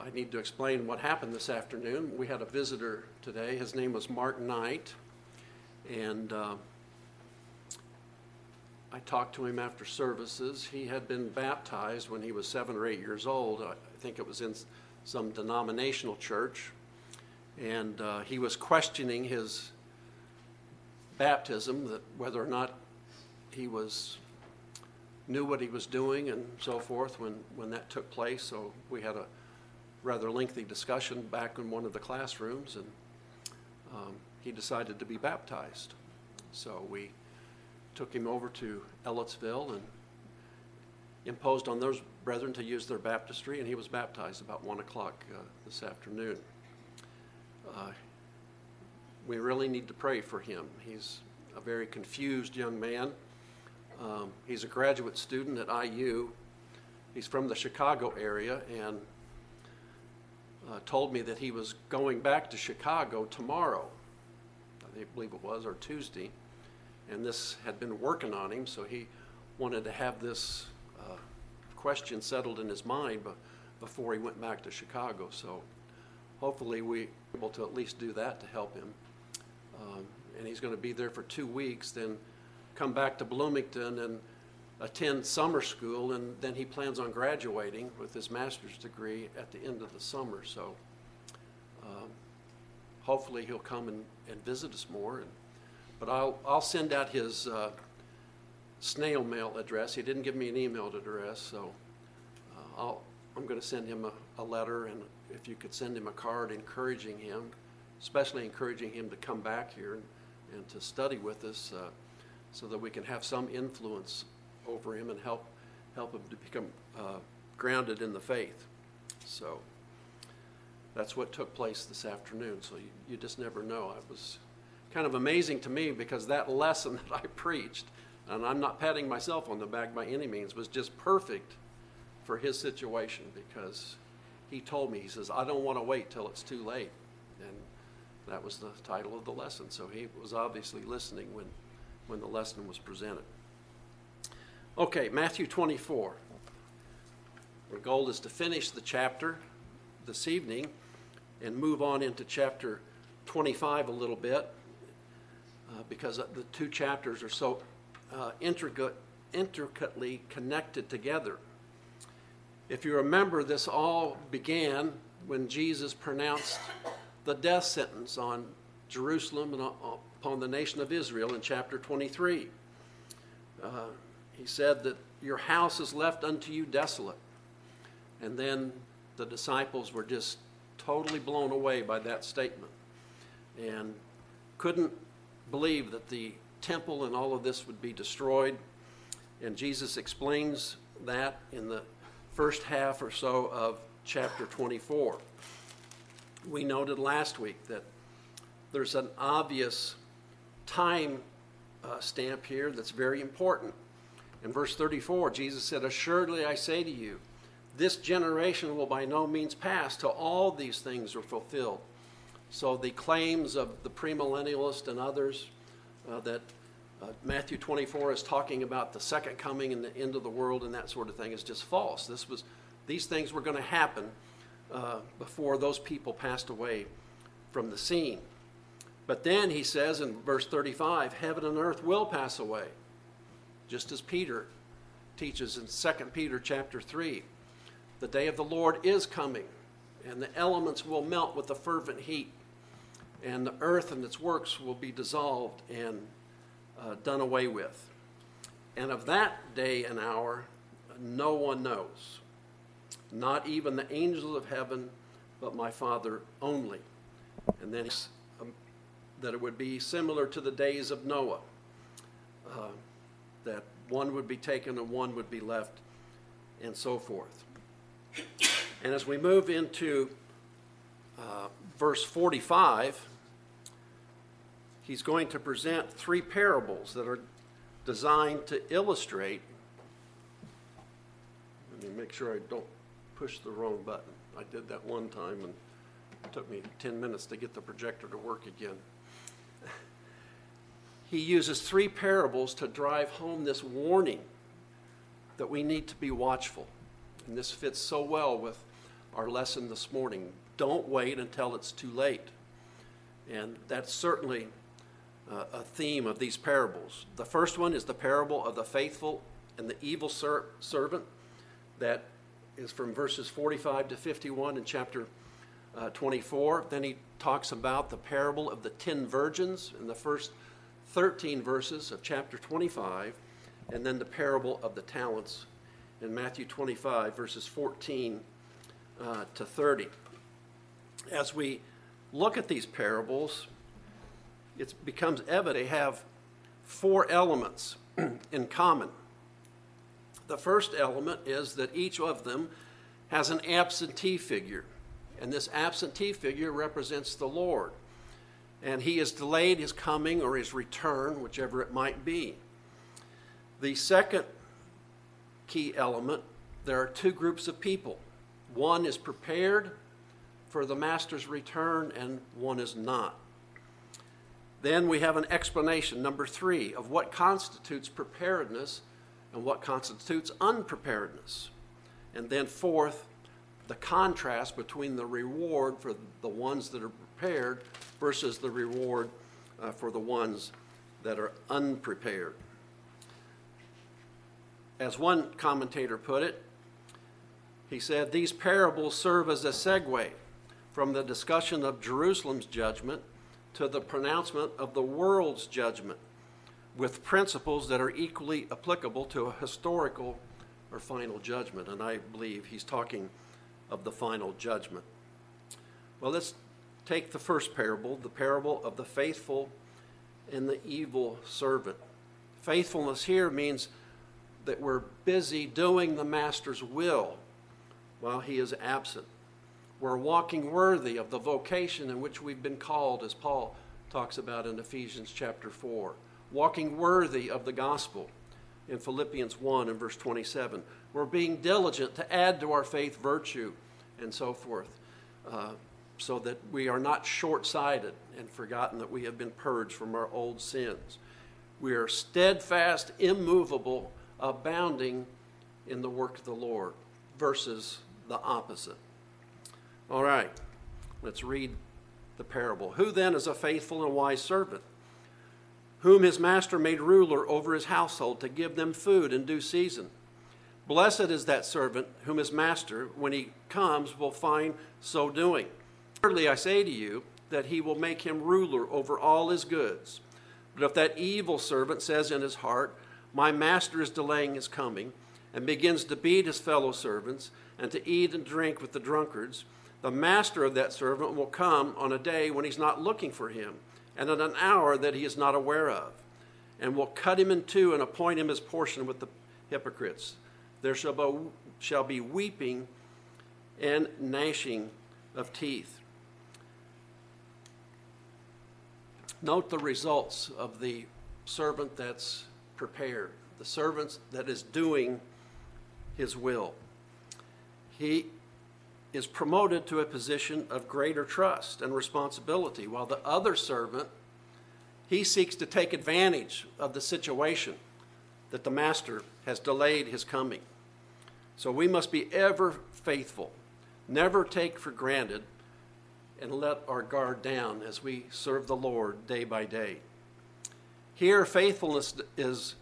I need to explain what happened this afternoon. We had a visitor today. His name was Mark Knight, and I talked to him after services. He had been baptized when he was 7 or 8 years old. I think it was in some denominational church, and he was questioning his baptism, that whether or not he knew what he was doing and so forth when that took place. So we had a rather lengthy discussion back in one of the classrooms, and he decided to be baptized. So we took him over to Ellettsville and imposed on those brethren to use their baptistry, and he was baptized about 1 o'clock this afternoon. We really need to pray for him. He's a very confused young man. He's a graduate student at IU. He's from the Chicago area, and told me that he was going back to Chicago tomorrow, I believe it was, or Tuesday, and this had been working on him, so he wanted to have this question settled in his mind before he went back to Chicago. So hopefully we're able to at least do that to help him. And he's going to be there for 2 weeks, then come back to Bloomington and attend summer school, and then he plans on graduating with his master's degree at the end of the summer. So hopefully he'll come and visit us more. But I'll send out his snail mail address. He didn't give me an email address, so I'm going to send him a letter, and if you could send him a card encouraging him, especially encouraging him to come back here and to study with us, so that we can have some influence over him and help him to become grounded in the faith. So that's what took place this afternoon. So you just never know. It was kind of amazing to me, because that lesson that I preached, and I'm not patting myself on the back by any means, was just perfect for his situation, because he told me, he says, I don't want to wait till it's too late. And that was the title of the lesson. So he was obviously listening when the lesson was presented. Okay, Matthew 24. Our goal is to finish the chapter this evening and move on into chapter 25 a little bit, because the two chapters are so intricately connected together. If you remember, this all began when Jesus pronounced the death sentence on Jerusalem and upon the nation of Israel in chapter 23. He said that your house is left unto you desolate. And then the disciples were just totally blown away by that statement and couldn't believe that the temple and all of this would be destroyed. And Jesus explains that in the first half or so of chapter 24. We noted last week that there's an obvious time stamp here that's very important. In verse 34, Jesus said, assuredly I say to you, this generation will by no means pass till all these things are fulfilled. So the claims of the premillennialists and others that Matthew 24 is talking about the second coming and the end of the world and that sort of thing is just false. These things were going to happen before those people passed away from the scene. But then he says in verse 35, heaven and earth will pass away, just as Peter teaches in 2 Peter chapter 3. The day of the Lord is coming, and the elements will melt with a fervent heat, and the earth and its works will be dissolved and done away with. And of that day and hour, no one knows, not even the angels of heaven, but my Father only. And then that it would be similar to the days of Noah, that one would be taken and one would be left, and so forth. And as we move into verse 45, he's going to present 3 parables that are designed to illustrate. Let me make sure I don't push the wrong button. I did that one time and it took me 10 minutes to get the projector to work again. He uses 3 parables to drive home this warning that we need to be watchful. And this fits so well with our lesson this morning. Don't wait until it's too late. And that's certainly a theme of these parables. The first one is the parable of the faithful and the evil servant. That is from verses 45 to 51 in chapter 24. Then he talks about the parable of the 10 virgins in the first 13 verses of chapter 25. And then the parable of the talents in Matthew 25, verses 14 to 30. As we look at these parables, it becomes evident they have 4 elements in common. The first element is that each of them has an absentee figure, and this absentee figure represents the Lord, and he has delayed his coming or his return, whichever it might be. The second key element, there are 2 groups of people. One is prepared for the master's return, and one is not. Then we have an explanation, number 3, of what constitutes preparedness and what constitutes unpreparedness. And then fourth, the contrast between the reward for the ones that are prepared versus the reward for the ones that are unprepared. As one commentator put it, he said, these parables serve as a segue from the discussion of Jerusalem's judgment to the pronouncement of the world's judgment, with principles that are equally applicable to a historical or final judgment. And I believe he's talking of the final judgment. Well, let's take the first parable, the parable of the faithful and the evil servant. Faithfulness here means that we're busy doing the master's will while he is absent. We're walking worthy of the vocation in which we've been called, as Paul talks about in Ephesians chapter 4. Walking worthy of the gospel in Philippians 1 and verse 27. We're being diligent to add to our faith virtue and so forth, so that we are not short-sighted and forgotten that we have been purged from our old sins. We are steadfast, immovable, abounding in the work of the Lord versus the opposite. All right, let's read the parable. Who then is a faithful and wise servant, whom his master made ruler over his household to give them food in due season? Blessed is that servant whom his master, when he comes, will find so doing. Thirdly, I say to you that he will make him ruler over all his goods. But if that evil servant says in his heart, my master is delaying his coming, and begins to beat his fellow servants and to eat and drink with the drunkards, the master of that servant will come on a day when he's not looking for him, and at an hour that he is not aware of, and will cut him in two and appoint him his portion with the hypocrites. There shall be weeping and gnashing of teeth. Note the results of the servant that's prepared, the servant that is doing his will. He is promoted to a position of greater trust and responsibility, while the other servant, he seeks to take advantage of the situation that the master has delayed his coming. So we must be ever faithful, never take for granted, and let our guard down as we serve the Lord day by day. Here, faithfulness is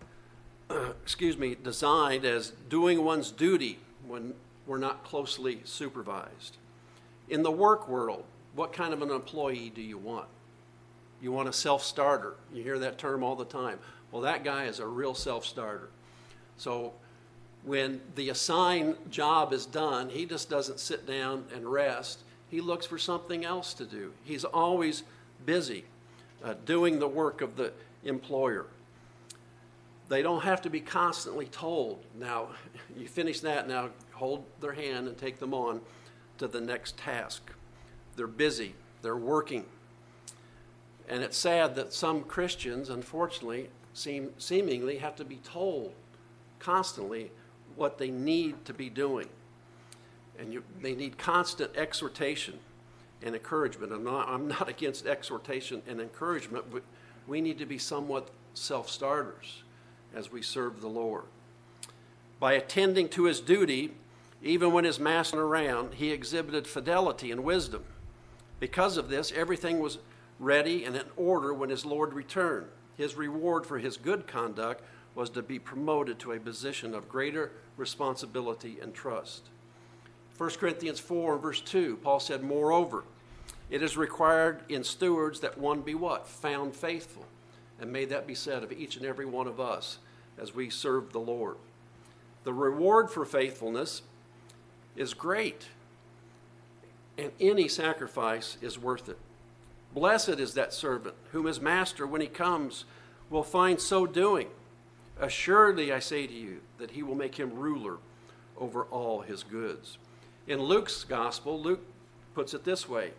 designed as doing one's duty when we're not closely supervised. In the work world, what kind of an employee do you want? You want a self-starter. You hear that term all the time. Well, that guy is a real self-starter. So when the assigned job is done, he just doesn't sit down and rest. He looks for something else to do. He's always busy doing the work of the employer. They don't have to be constantly told, now, you finish that, now hold their hand and take them on to the next task. They're busy. They're working. And it's sad that some Christians, unfortunately, seemingly have to be told constantly what they need to be doing. And they need constant exhortation and encouragement. I'm not against exhortation and encouragement, but we need to be somewhat self-starters as we serve the Lord. By attending to his duty Even when his master was around, he exhibited fidelity and wisdom. Because of this, everything was ready and in order when his Lord returned. His reward for his good conduct was to be promoted to a position of greater responsibility and trust. 1 Corinthians 4 verse 2, Paul said, "Moreover, it is required in stewards that one be" what? "Found faithful." And may that be said of each and every one of us as we serve the Lord. The reward for faithfulness is great, and any sacrifice is worth it. Blessed is that servant whom his master, when he comes, will find so doing. Assuredly, I say to you, that he will make him ruler over all his goods. In Luke's gospel, Luke puts it this way,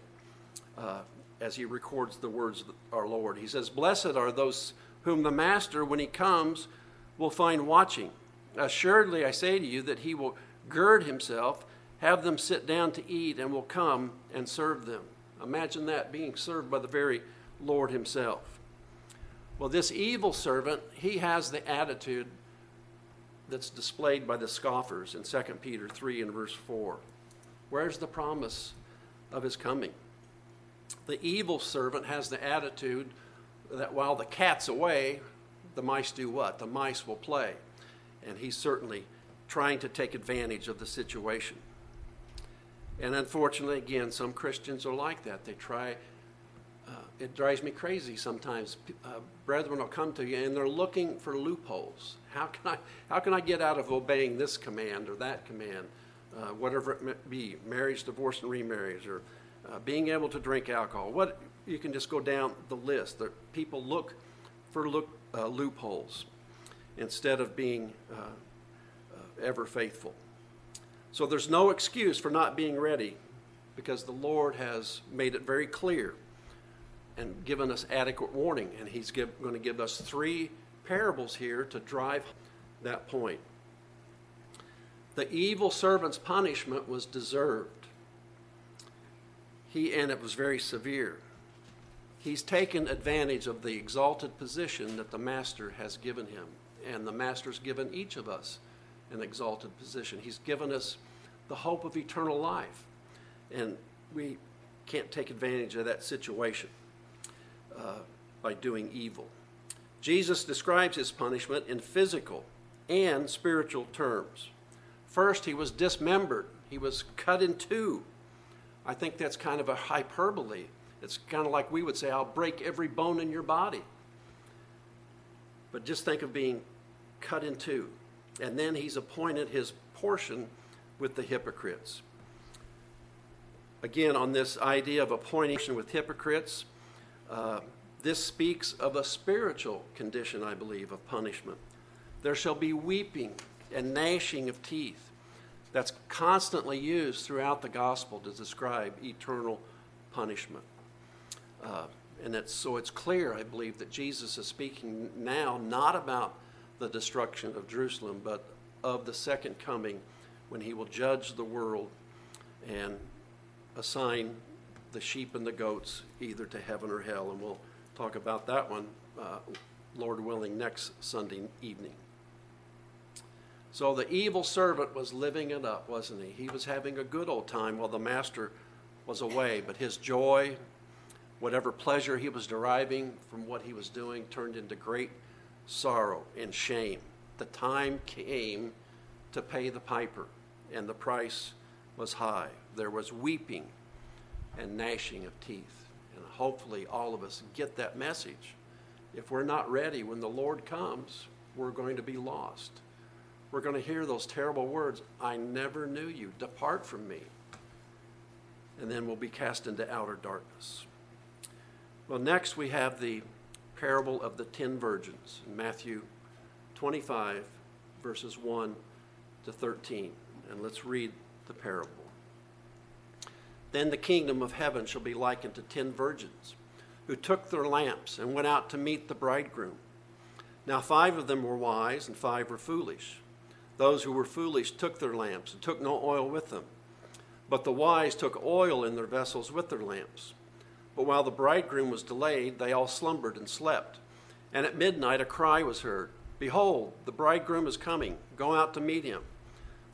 as he records the words of our Lord. He says, "Blessed are those whom the master, when he comes, will find watching. Assuredly, I say to you, that he will gird himself, have them sit down to eat, and will come and serve them." Imagine that, being served by the very Lord himself. Well, this evil servant, he has the attitude that's displayed by the scoffers in 2 Peter 3 and verse 4. Where's the promise of his coming? The evil servant has the attitude that while the cat's away, the mice do what? The mice will play. And he's certainly trying to take advantage of the situation. And unfortunately, again, some Christians are like that. They try, it drives me crazy sometimes. Brethren will come to you and they're looking for loopholes. How can I get out of obeying this command or that command, whatever it may be, marriage, divorce, and remarriage, or being able to drink alcohol. You can just go down the list. People look for loopholes instead of being ever faithful. So there's no excuse for not being ready, because the Lord has made it very clear and given us adequate warning. And he's going to give us 3 parables here to drive that point. The evil servant's punishment was deserved. And it was very severe. He's taken advantage of the exalted position that the master has given him. And the master's given each of us an exalted position. He's given us the hope of eternal life. And we can't take advantage of that situation by doing evil. Jesus describes his punishment in physical and spiritual terms. First, he was dismembered. He was cut in 2. I think that's kind of a hyperbole. It's kind of like we would say, "I'll break every bone in your body." But just think of being cut in 2. And then he's appointed his portion with the hypocrites. Again, on this idea of appointing with hypocrites, this speaks of a spiritual condition, I believe, of punishment. There shall be weeping and gnashing of teeth. That's constantly used throughout the gospel to describe eternal punishment. So it's clear, I believe, that Jesus is speaking now not about the destruction of Jerusalem, but of the second coming, when he will judge the world and assign the sheep and the goats either to heaven or hell. And we'll talk about that one, Lord willing, next Sunday evening. So the evil servant was living it up, wasn't he? He was having a good old time while the master was away, but his joy, whatever pleasure he was deriving from what he was doing, turned into great sorrow and shame. The time came to pay the piper, and the price was high. There was weeping and gnashing of teeth. And hopefully all of us get that message. If we're not ready when the Lord comes, we're going to be lost. We're going to hear those terrible words, "I never knew you, depart from me." And then we'll be cast into outer darkness. Well, next we have the parable of the 10 virgins in Matthew 25, verses 1 to 13. And let's read the parable. "Then the kingdom of heaven shall be likened to 10 virgins, who took their lamps and went out to meet the bridegroom. Now 5 of them were wise and 5 were foolish. Those who were foolish took their lamps and took no oil with them. But the wise took oil in their vessels with their lamps. But while the bridegroom was delayed, they all slumbered and slept. And at midnight a cry was heard, 'Behold, the bridegroom is coming. Go out to meet him.'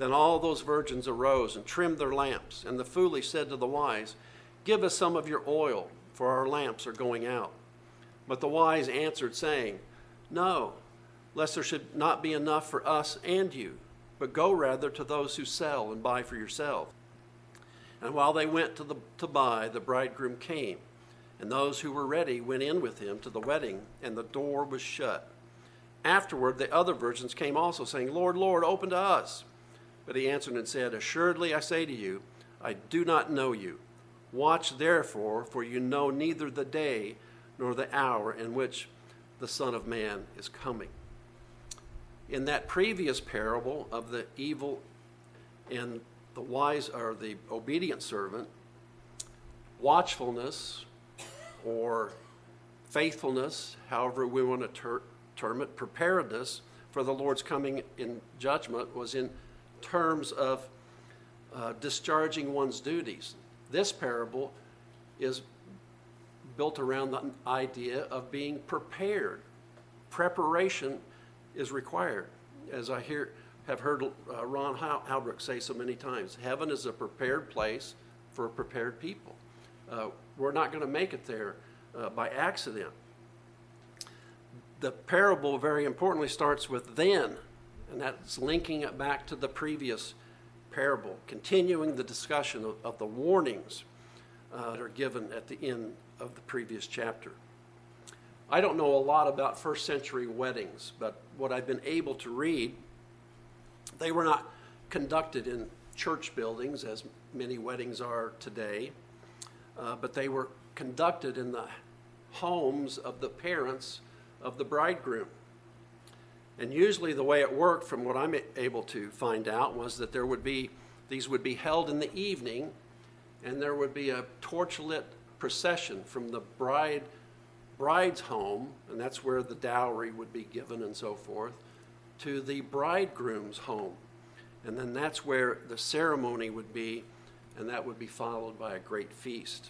Then all those virgins arose and trimmed their lamps. And the foolish said to the wise, Give us some of your oil, for our lamps are going out. But the wise answered, saying, No, lest there should not be enough for us and you, but go rather to those who sell and buy for yourself. And while they went to buy, the bridegroom came, and those who were ready went in with him to the wedding, and the door was shut. Afterward the other virgins came also, saying, Lord, Lord, open to us. But he answered and said, Assuredly I say to you, I do not know you. Watch therefore, for you know neither the day nor the hour in which the Son of Man is coming. In that previous parable of the evil and the wise or the obedient servant, watchfulness or faithfulness, however we want to term it, preparedness for the Lord's coming in judgment was in terms of discharging one's duties. This parable is built around the idea of being prepared. Preparation is required. As I have heard Ron Haldrick say so many times, heaven is a prepared place for prepared people. We're not going to make it there by accident. The parable, very importantly, starts with then, and that's linking it back to the previous parable, continuing the discussion of the warnings that are given at the end of the previous chapter. I don't know a lot about first century weddings, but what I've been able to read, they were not conducted in church buildings as many weddings are today, but they were conducted in the homes of the parents of the bridegroom. And usually the way it worked, from what I'm able to find out, was that these would be held in the evening, and there would be a torchlit procession from the bride's home, and that's where the dowry would be given and so forth, to the bridegroom's home. And then that's where the ceremony would be, and that would be followed by a great feast.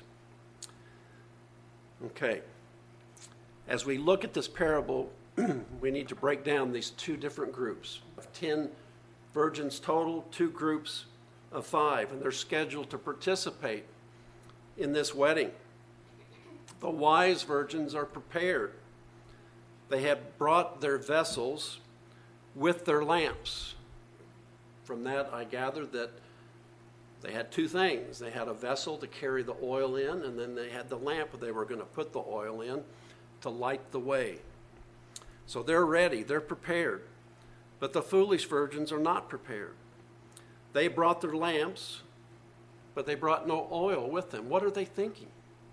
Okay. As we look at this parable, we need to break down these two different groups. 10 virgins total, 2 groups of 5, and they're scheduled to participate in this wedding. The wise virgins are prepared. They have brought their vessels with their lamps. From that, I gathered that they had 2 things. They had a vessel to carry the oil in, and then they had the lamp they were going to put the oil in to light the way. So they're ready, they're prepared. But the foolish virgins are not prepared. They brought their lamps, but they brought no oil with them. What are they thinking?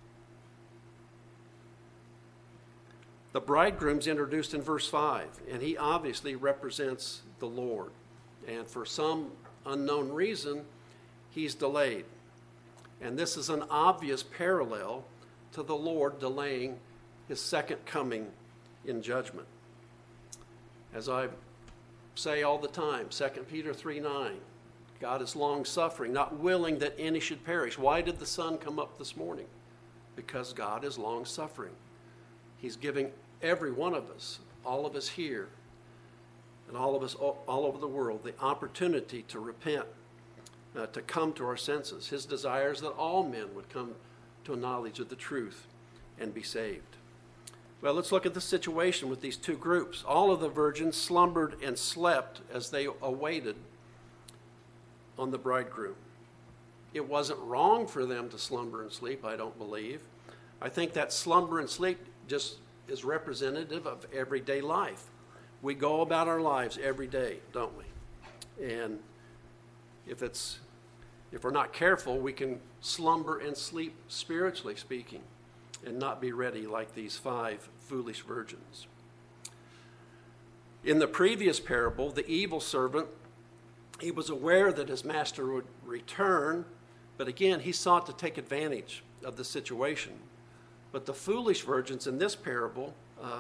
The bridegroom's introduced in verse 5, and he obviously represents the Lord. And for some unknown reason, he's delayed. And this is an obvious parallel to the Lord delaying his second coming in judgment. As I say all the time, 2 Peter 3:9, God is long-suffering, not willing that any should perish. Why did the sun come up this morning? Because God is long-suffering. He's giving every one of us, all of us here, and all of us all over the world, the opportunity to repent, to come to our senses. His desire is that all men would come to a knowledge of the truth and be saved. Well, let's look at the situation with these 2 groups. All of the virgins slumbered and slept as they awaited on the bridegroom. It wasn't wrong for them to slumber and sleep, I don't believe. I think that slumber and sleep just is representative of everyday life. We go about our lives every day, don't we? And if we're not careful, we can slumber and sleep, spiritually speaking, and not be ready like these 5 foolish virgins. In the previous parable, the evil servant, he was aware that his master would return, but again, he sought to take advantage of the situation. But the foolish virgins in this parable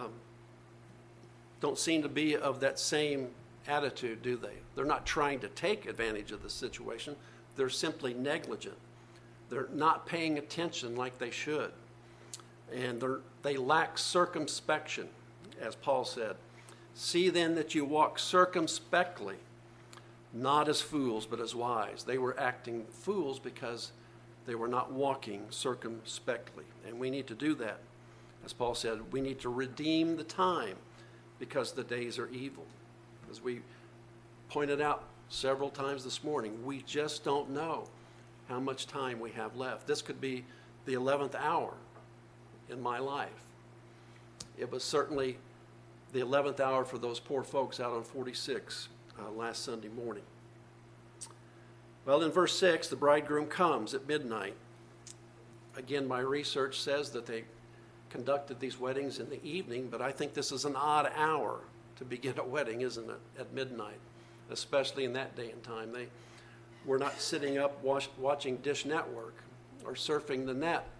don't seem to be of that same attitude, do they? They're not trying to take advantage of the situation. They're simply negligent. They're not paying attention like they should. And they lack circumspection, as Paul said. See then that you walk circumspectly, not as fools, but as wise. They were acting fools because they were not walking circumspectly. And we need to do that. As Paul said, we need to redeem the time because the days are evil. As we pointed out several times this morning, we just don't know how much time we have left. This could be the 11th hour in my life. It was certainly the 11th hour for those poor folks out on 46 last Sunday morning. Well, in verse 6, the bridegroom comes at midnight. Again, my research says that they conducted these weddings in the evening, but I think this is an odd hour to begin a wedding, isn't it, at midnight, especially in that day and time. They were not sitting up watching Dish Network or surfing the net,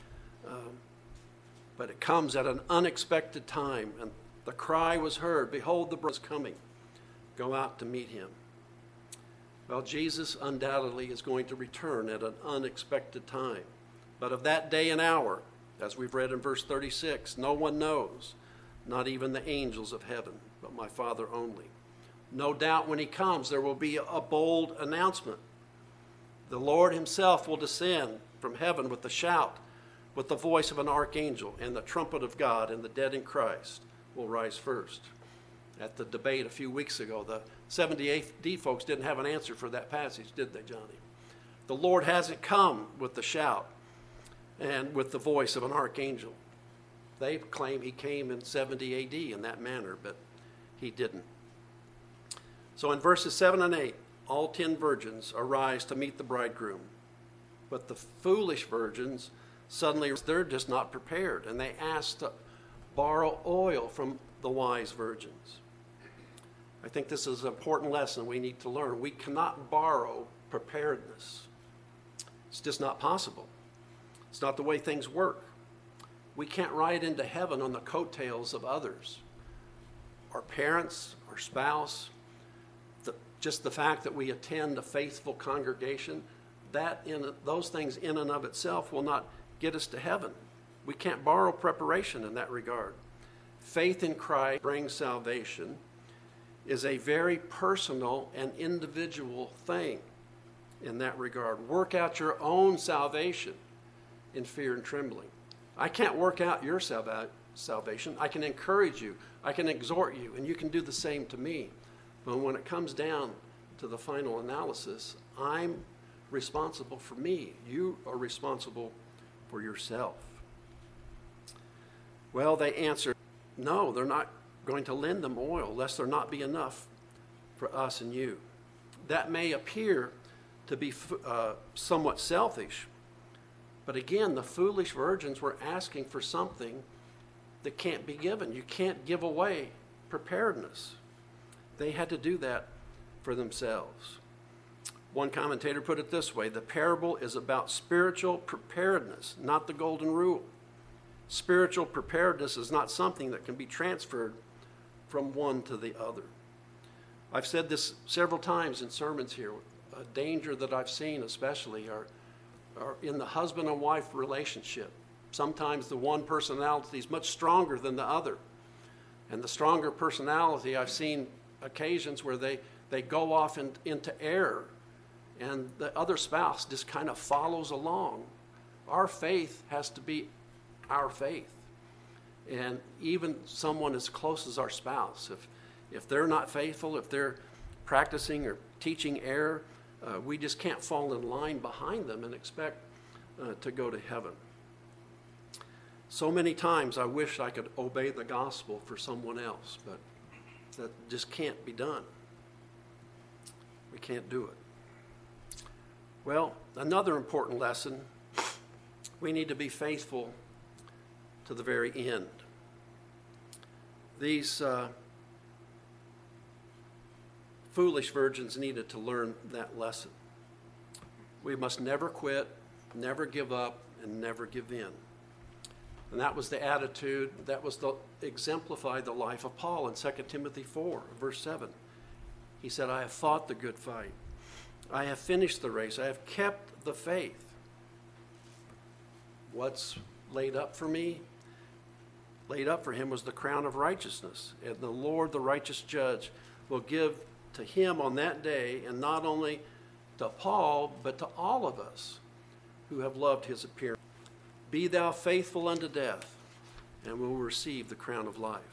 but it comes at an unexpected time, and the cry was heard, "Behold, the bridegroom is coming. Go out to meet him." Well, Jesus undoubtedly is going to return at an unexpected time. But of that day and hour, as we've read in verse 36, no one knows, not even the angels of heaven, but my Father only. No doubt when he comes, there will be a bold announcement. The Lord himself will descend from heaven with a shout, with the voice of an archangel, and the trumpet of God, and the dead in Christ will rise first. At the debate a few weeks ago, the 78D folks didn't have an answer for that passage, did they, Johnny? The Lord hasn't come with the shout and with the voice of an archangel. They claim he came in 70 AD in that manner, but he didn't. So in verses 7 and 8, all 10 virgins arise to meet the bridegroom. But the foolish virgins suddenly, they're just not prepared, and they ask to borrow oil from the wise virgins. I think this is an important lesson we need to learn. We cannot borrow preparedness. It's just not possible. It's not the way things work. We can't ride into heaven on the coattails of others. Our parents, our spouse, just the fact that we attend a faithful congregation, those things in and of itself will not get us to heaven. We can't borrow preparation in that regard. Faith in Christ brings salvation is a very personal and individual thing in that regard. Work out your own salvation in fear and trembling. I can't work out your salvation. I can encourage you. I can exhort you, and you can do the same to me. But when it comes down to the final analysis, I'm responsible for me. You are responsible for yourself. Well, they answered, no, they're not going to lend them oil, lest there not be enough for us and you. That may appear to be somewhat selfish, but again, the foolish virgins were asking for something that can't be given. You can't give away preparedness. They had to do that for themselves. One commentator put it this way: the parable is about spiritual preparedness, not the golden rule. Spiritual preparedness is not something that can be transferred from one to the other. I've said this several times in sermons here. A danger that I've seen especially are in the husband and wife relationship. Sometimes the one personality is much stronger than the other. And the stronger personality, I've seen occasions where they go off into error, and the other spouse just kind of follows along. Our faith has to be our faith. And even someone as close as our spouse, if they're not faithful, if they're practicing or teaching error, we just can't fall in line behind them and expect to go to heaven. So many times I wish I could obey the gospel for someone else, but that just can't be done. We can't do it. Well, another important lesson, we need to be faithful to the very end. These foolish virgins needed to learn that lesson. We must never quit, never give up, and never give in. And that was the attitude, that was exemplified the life of Paul in 2 Timothy 4, verse 7. He said, I have fought the good fight. I have finished the race. I have kept the faith. What's laid up for me? Laid up for him was the crown of righteousness. And the Lord, the righteous judge, will give to him on that day, and not only to Paul, but to all of us who have loved his appearance. Be thou faithful unto death, and will receive the crown of life.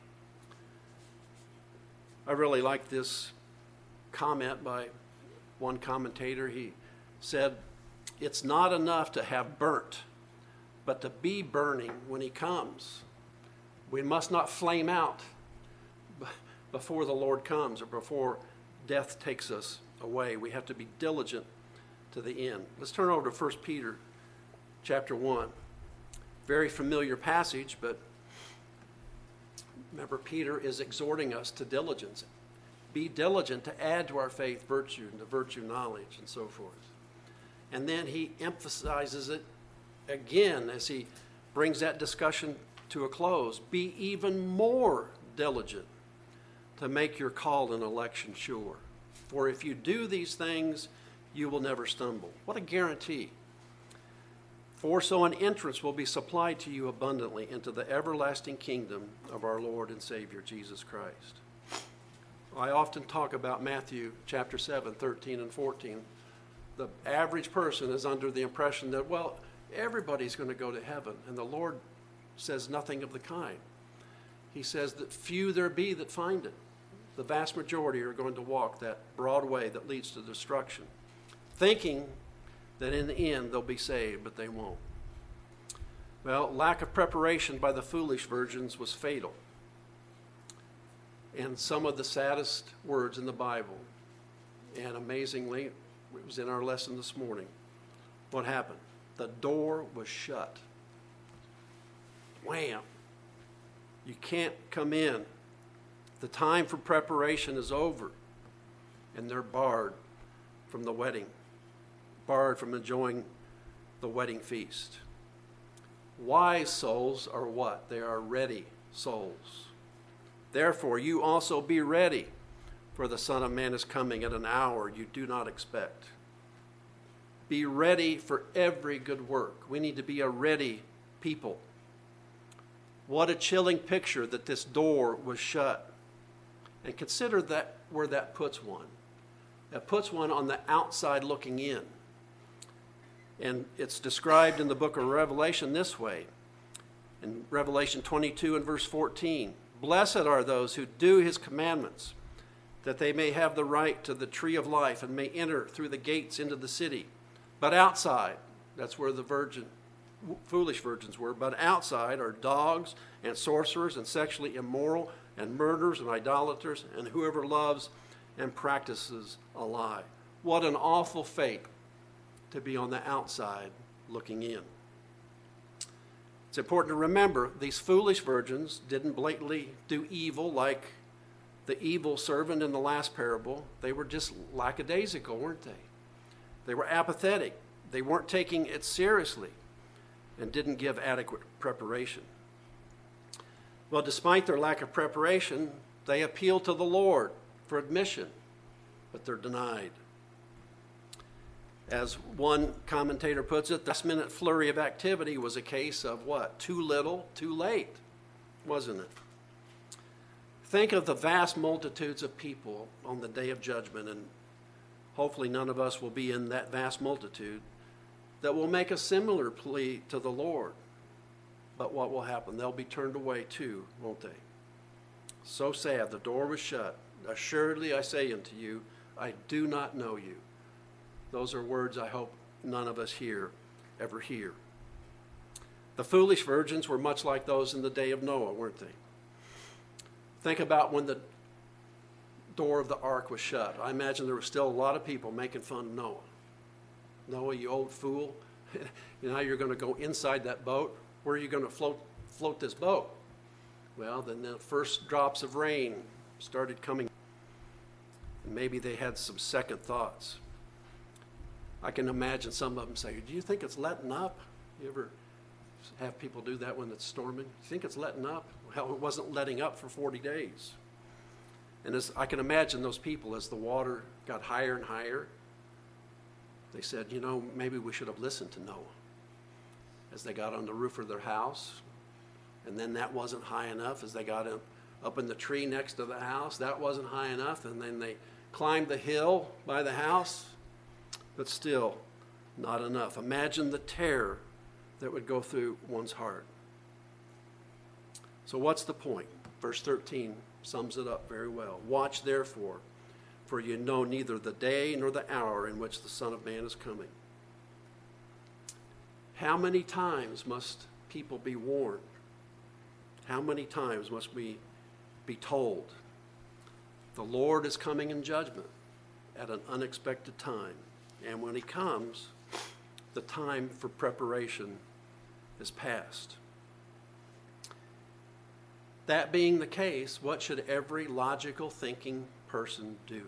I really like this comment by one commentator. He said, it's not enough to have burnt, but to be burning when he comes. We must not flame out before the Lord comes or before death takes us away. We have to be diligent to the end. Let's turn over to 1 Peter chapter 1. Very familiar passage, but remember, Peter is exhorting us to diligence. Be diligent to add to our faith virtue, and to virtue knowledge, and so forth. And then he emphasizes it again as he brings that discussion to a close. Be even more diligent to make your call and election sure. For if you do these things, you will never stumble. What a guarantee. For so an entrance will be supplied to you abundantly into the everlasting kingdom of our Lord and Savior, Jesus Christ. I often talk about Matthew chapter 7, 13 and 14. The average person is under the impression that, well, everybody's going to go to heaven. And the Lord says nothing of the kind. He says that few there be that find it. The vast majority are going to walk that broad way that leads to destruction, thinking that in the end they'll be saved, but they won't. Well, lack of preparation by the foolish virgins was fatal. And some of the saddest words in the Bible, and amazingly, it was in our lesson this morning, what happened? The door was shut. Wham! You can't come in. The time for preparation is over, and they're barred from the wedding, barred from enjoying the wedding feast. Wise souls are what? They are ready souls. Therefore, you also be ready, for the Son of Man is coming at an hour you do not expect. Be ready for every good work. We need to be a ready people. What a chilling picture that this door was shut. And consider that where that puts one. That puts one on the outside looking in. And it's described in the book of Revelation this way. In Revelation 22 and verse 14, blessed are those who do his commandments, that they may have the right to the tree of life and may enter through the gates into the city. But outside, that's where the foolish virgins were, but outside are dogs and sorcerers and sexually immoral and murderers and idolaters and whoever loves and practices a lie. What an awful fate to be on the outside looking in. It's important to remember these foolish virgins didn't blatantly do evil like the evil servant in the last parable. They were just lackadaisical, weren't they? They were apathetic. They weren't taking it seriously and didn't give adequate preparation. Well, despite their lack of preparation, they appeal to the Lord for admission, but they're denied. As one commentator puts it, the last-minute flurry of activity was a case of what? Too little, too late, wasn't it? Think of the vast multitudes of people on the day of judgment, and hopefully none of us will be in that vast multitude that will make a similar plea to the Lord. But what will happen? They'll be turned away too, won't they? So sad, the door was shut. Assuredly I say unto you, I do not know you. Those are words I hope none of us here ever hear. The foolish virgins were much like those in the day of Noah, weren't they? Think about when the door of the ark was shut. I imagine there were still a lot of people making fun of Noah. Noah, you old fool. Now you're going to go inside that boat. Where are you going to float this boat? Well, then the first drops of rain started coming. And maybe they had some second thoughts. I can imagine some of them say, do you think it's letting up? You ever have people do that when it's storming? You think it's letting up? Well, it wasn't letting up for 40 days. And as I can imagine those people, as the water got higher and higher, they said, maybe we should have listened to Noah. As they got on the roof of their house, and then that wasn't high enough, as they got up in the tree next to the house. That wasn't high enough. And then they climbed the hill by the house, but still not enough. Imagine the terror that would go through one's heart. So what's the point? Verse 13 sums it up very well. Watch therefore, for you know neither the day nor the hour in which the Son of Man is coming. How many times must people be warned? How many times must we be told? The Lord is coming in judgment at an unexpected time. And when he comes, the time for preparation is past. That being the case, what should every logical thinking person do?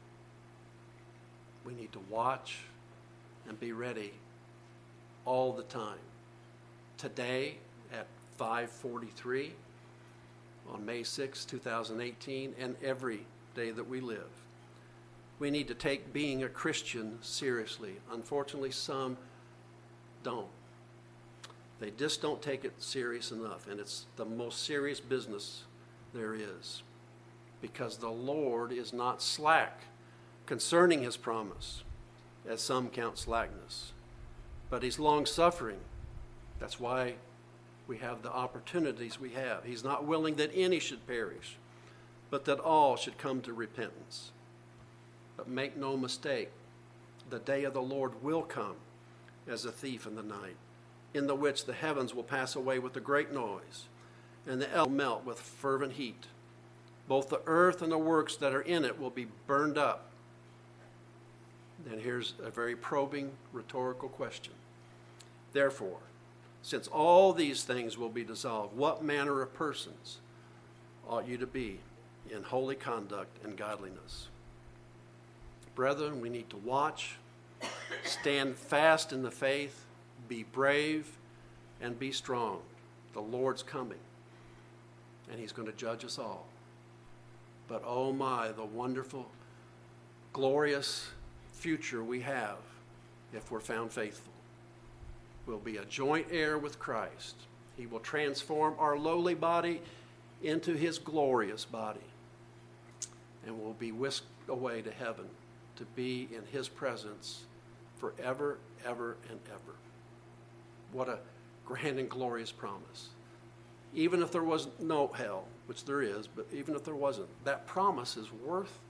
We need to watch and be ready all the time. Today at 5:43 on May 6, 2018, and every day that we live. We need to take being a Christian seriously. Unfortunately, some don't. They just don't take it serious enough, and it's the most serious business there is, because the Lord is not slack concerning his promise, as some count slackness, but he's long-suffering. That's why we have the opportunities we have. He's not willing that any should perish, but that all should come to repentance. But make no mistake, the day of the Lord will come as a thief in the night, in the which the heavens will pass away with a great noise, and the earth will melt with fervent heat. Both the earth and the works that are in it will be burned up. And here's a very probing, rhetorical question. Therefore, since all these things will be dissolved, what manner of persons ought you to be in holy conduct and godliness? Brethren, we need to watch, stand fast in the faith, be brave, and be strong. The Lord's coming, and he's going to judge us all. But oh my, the wonderful, glorious future we have if we're found faithful. We'll be a joint heir with Christ. He will transform our lowly body into his glorious body, and we'll be whisked away to heaven to be in his presence forever, ever, and ever. What a grand and glorious promise. Even if there was no hell, which there is, but even if there wasn't, that promise is worth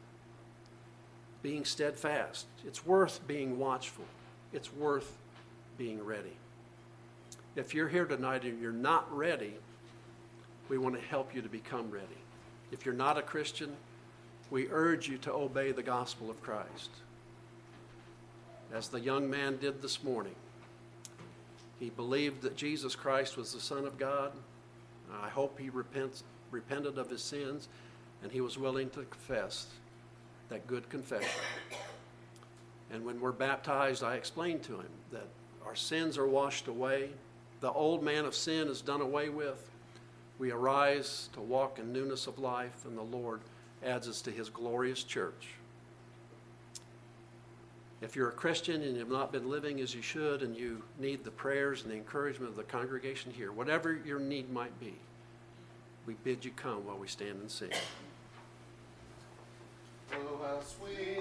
being steadfast. It's worth being watchful. It's worth being ready. If you're here tonight and you're not ready, we want to help you to become ready. If you're not a Christian, we urge you to obey the gospel of Christ. As the young man did this morning, he believed that Jesus Christ was the Son of God. I hope he repented of his sins, and he was willing to confess that good confession. And when we're baptized, I explained to him that our sins are washed away. The old man of sin is done away with. We arise to walk in newness of life, and the Lord adds us to his glorious church. If you're a Christian and you've not been living as you should, and you need the prayers and the encouragement of the congregation here, whatever your need might be, we bid you come while we stand and sing. Oh, how sweet.